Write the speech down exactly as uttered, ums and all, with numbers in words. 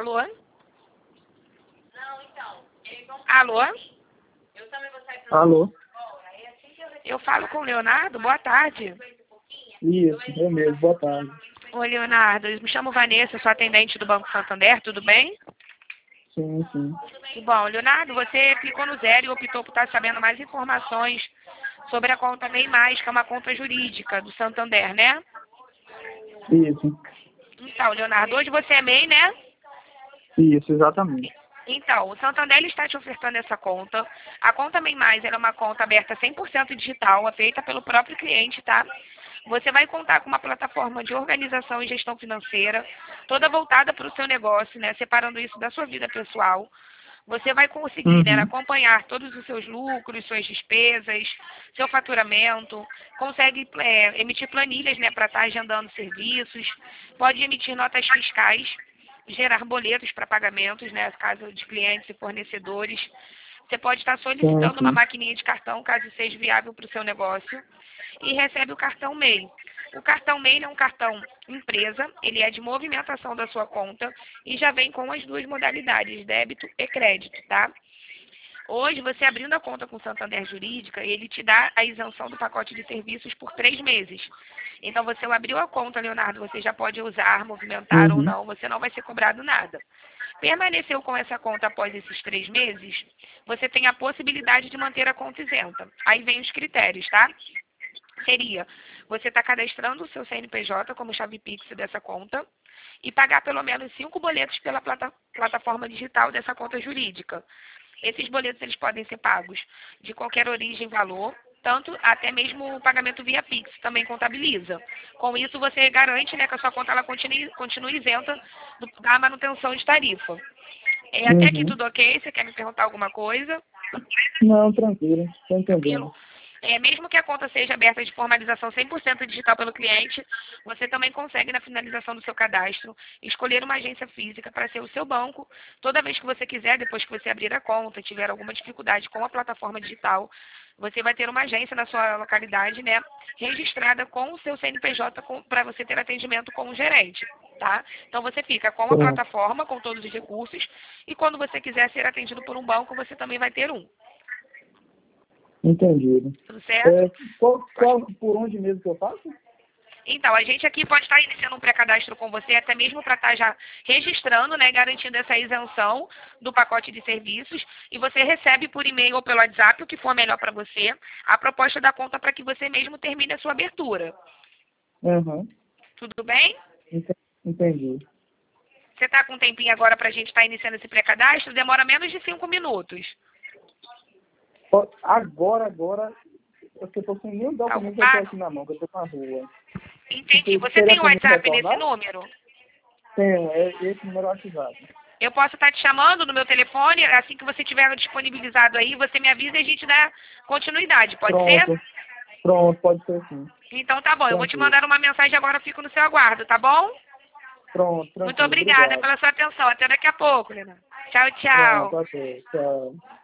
Alô? Alô? Alô? Eu falo com o Leonardo? Boa tarde. Isso, eu mesmo, boa tarde. Oi, Leonardo. Eu me chamo Vanessa, sou atendente do Banco Santander, tudo bem? Sim, sim. Bom, Leonardo, você clicou no zero e optou por estar sabendo mais informações sobre a conta MEI Mais, que é uma conta jurídica do Santander, né? Isso, Então, Leonardo, hoje você é MEI, né? isso, exatamente. Então, o Santander ele está te ofertando essa conta. A conta MEI Mais ela é uma conta aberta cem por cento digital, é feita pelo próprio cliente, tá? Você vai contar com uma plataforma de organização e gestão financeira, toda voltada para o seu negócio, né? Separando isso da sua vida pessoal. Você vai conseguir, né, Uhum. acompanhar todos os seus lucros, suas despesas, seu faturamento, consegue é, emitir planilhas, né, para estar agendando serviços, pode emitir notas fiscais, gerar boletos para pagamentos, né, caso de clientes e fornecedores. Você pode estar Sim, solicitando uma sim. maquininha de cartão, caso seja viável para o seu negócio, e recebe o cartão MEI. O cartão MEI é um cartão empresa, ele é de movimentação da sua conta e já vem com as duas modalidades, débito e crédito, tá? Hoje, você abrindo a conta com o Santander Jurídica, ele te dá a isenção do pacote de serviços por três meses. Então, você abriu a conta, Leonardo, você já pode usar, movimentar ou Uhum. não, você não vai ser cobrado nada. Permaneceu com essa conta após esses três meses, você tem a possibilidade de manter a conta isenta. Aí vem os critérios, tá? Seria, você está cadastrando o seu C N P J como chave Pix dessa conta e pagar pelo menos cinco boletos pela plata plataforma digital dessa conta jurídica. Esses boletos eles podem ser pagos de qualquer origem e valor, tanto até mesmo o pagamento via Pix também contabiliza. Com isso, você garante, né, que a sua conta ela continue, continue isenta do, da manutenção de tarifa. É, até aqui Uhum. tudo ok? Você quer me perguntar alguma coisa? Não, tranquilo, tô entendendo. Tranquilo? É, mesmo que a conta seja aberta de formalização cem por cento digital pelo cliente, você também consegue, na finalização do seu cadastro, escolher uma agência física para ser o seu banco. Toda vez que você quiser, depois que você abrir a conta, tiver alguma dificuldade com a plataforma digital, você vai ter uma agência na sua localidade, né, registrada com o seu C N P J para você ter atendimento com o gerente, tá? Então você fica com a Pronto, plataforma, com todos os recursos, e quando você quiser ser atendido por um banco, você também vai ter um. entendido. Tudo certo? É, qual, qual, por onde mesmo que eu faço? Então, a gente aqui pode estar iniciando um pré-cadastro com você, até mesmo para estar já registrando, né, garantindo essa isenção do pacote de serviços, e você recebe por e-mail ou pelo WhatsApp, o que for melhor para você, a proposta da conta para que você mesmo termine a sua abertura. Uhum. Tudo bem? Ente- Entendi. Você está com um tempinho agora para a gente estar iniciando esse pré-cadastro? Demora menos de cinco minutos. Ó, Agora, agora, eu estou sem nenhum Tá documento que eu estou ocupado? aqui na mão, que eu estou na rua. Entendi. Você Você teria tem o como me WhatsApp nesse retornar? número? Tenho, é esse número ativado. Eu posso estar te chamando no meu telefone, assim que você tiver disponibilizado aí, você me avisa e a gente dá continuidade, pode ser? Pronto, pronto, pode ser sim. Então tá bom, eu vou te Tranquilo. mandar uma mensagem agora, eu fico no seu aguardo, tá bom? Pronto, Muito tranquilo. obrigada Obrigado. pela sua atenção. Até daqui a pouco, Lena. Tchau, Pronto, tchau. ok. Tchau.